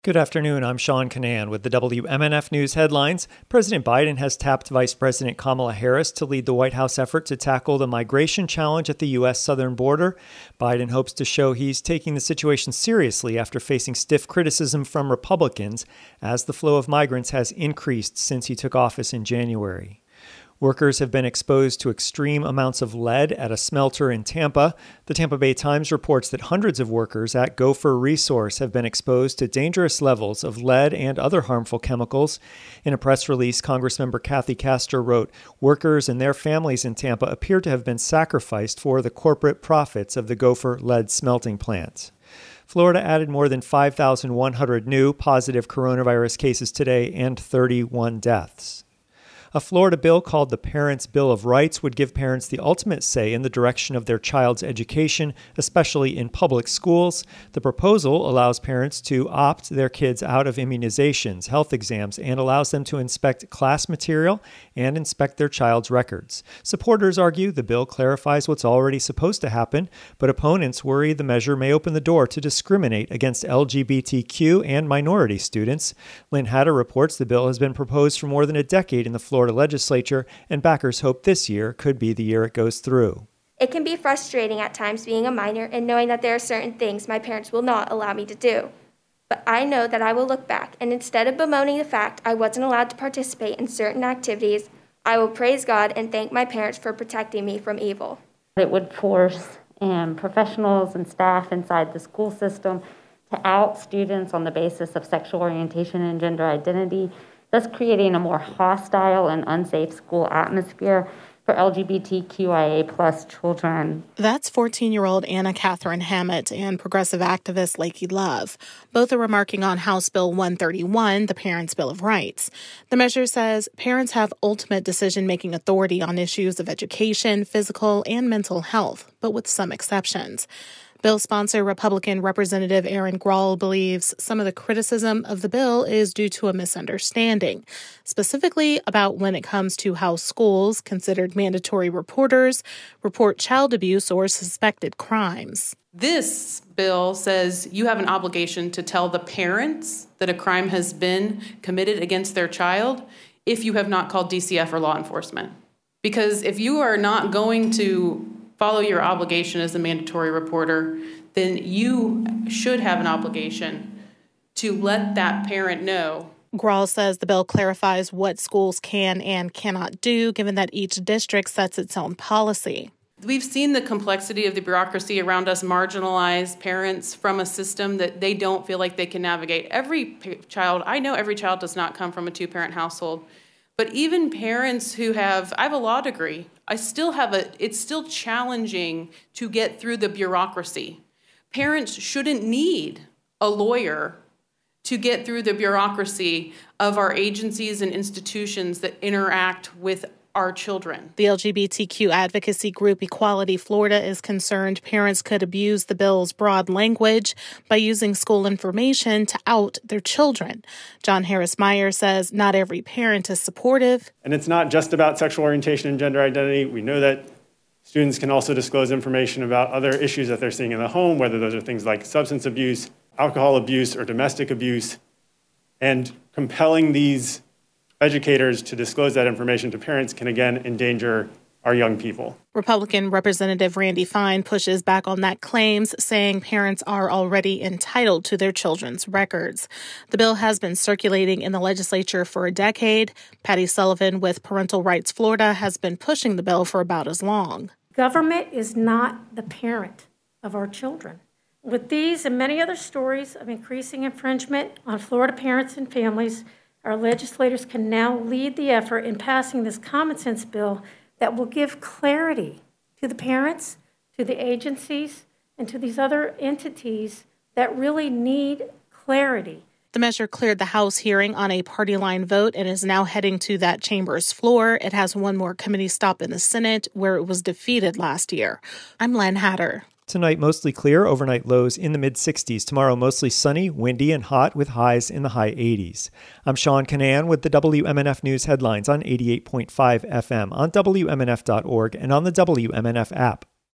Good afternoon. I'm Sean Canan with the WMNF News headlines. President Biden has tapped Vice President Kamala Harris to lead the White House effort to tackle the migration challenge at the U.S. southern border. Biden hopes to show he's taking the situation seriously after facing stiff criticism from Republicans as the flow of migrants has increased since he took office in January. Workers have been exposed to extreme amounts of lead at a smelter in Tampa. The Tampa Bay Times reports that hundreds of workers at Gopher Resource have been exposed to dangerous levels of lead and other harmful chemicals. In a press release, Congressmember Kathy Castor wrote, "Workers and their families in Tampa appear to have been sacrificed for the corporate profits of the Gopher lead smelting plant." Florida added more than 5,100 new positive coronavirus cases today and 31 deaths. A Florida bill called the Parents' Bill of Rights would give parents the ultimate say in the direction of their child's education, especially in public schools. The proposal allows parents to opt their kids out of immunizations, health exams, and allows them to inspect class material and inspect their child's records. Supporters argue the bill clarifies what's already supposed to happen, but opponents worry the measure may open the door to discriminate against LGBTQ and minority students. Lynn Hatter reports the bill has been proposed for more than a decade in the Florida legislature, and backers hope this year could be the year it goes through. It can be frustrating at times being a minor and knowing that there are certain things my parents will not allow me to do. But I know that I will look back, and instead of bemoaning the fact I wasn't allowed to participate in certain activities, I will praise God and thank my parents for protecting me from evil. It would force professionals and staff inside the school system to out students on the basis of sexual orientation and gender identity, thus creating a more hostile and unsafe school atmosphere for LGBTQIA plus children. That's 14-year-old Anna Catherine Hammett and progressive activist Lakey Love. Both are remarking on House Bill 131, the Parents' Bill of Rights. The measure says parents have ultimate decision-making authority on issues of education, physical, and mental health, but with some exceptions. Bill sponsor Republican Representative Aaron Grawl believes some of the criticism of the bill is due to a misunderstanding, specifically about when it comes to how schools, considered mandatory reporters, report child abuse or suspected crimes. This bill says you have an obligation to tell the parents that a crime has been committed against their child if you have not called DCF or law enforcement. Because if you are not going to follow your obligation as a mandatory reporter, then you should have an obligation to let that parent know. Grawl says the bill clarifies what schools can and cannot do, given that each district sets its own policy. We've seen the complexity of the bureaucracy around us marginalize parents from a system that they don't feel like they can navigate. I know every child does not come from a two-parent household. But even parents who I have a law degree, it's still challenging to get through the bureaucracy. Parents shouldn't need a lawyer to get through the bureaucracy of our agencies and institutions that interact with our children. The LGBTQ advocacy group Equality Florida is concerned parents could abuse the bill's broad language by using school information to out their children. John Harris Meyer says not every parent is supportive. And it's not just about sexual orientation and gender identity. We know that students can also disclose information about other issues that they're seeing in the home, whether those are things like substance abuse, alcohol abuse, or domestic abuse. And compelling these educators to disclose that information to parents can again endanger our young people. Republican Representative Randy Fine pushes back on that claims, saying parents are already entitled to their children's records. The bill has been circulating in the legislature for a decade. Patty Sullivan with Parental Rights Florida has been pushing the bill for about as long. Government is not the parent of our children. With these and many other stories of increasing infringement on Florida parents and families, our legislators can now lead the effort in passing this common sense bill that will give clarity to the parents, to the agencies, and to these other entities that really need clarity. The measure cleared the House hearing on a party line vote and is now heading to that chamber's floor. It has one more committee stop in the Senate, where it was defeated last year. I'm Len Hatter. Tonight, mostly clear, overnight lows in the mid-60s. Tomorrow, mostly sunny, windy, and hot with highs in the high 80s. I'm Sean Canan with the WMNF News headlines on 88.5 FM, on WMNF.org, and on the WMNF app.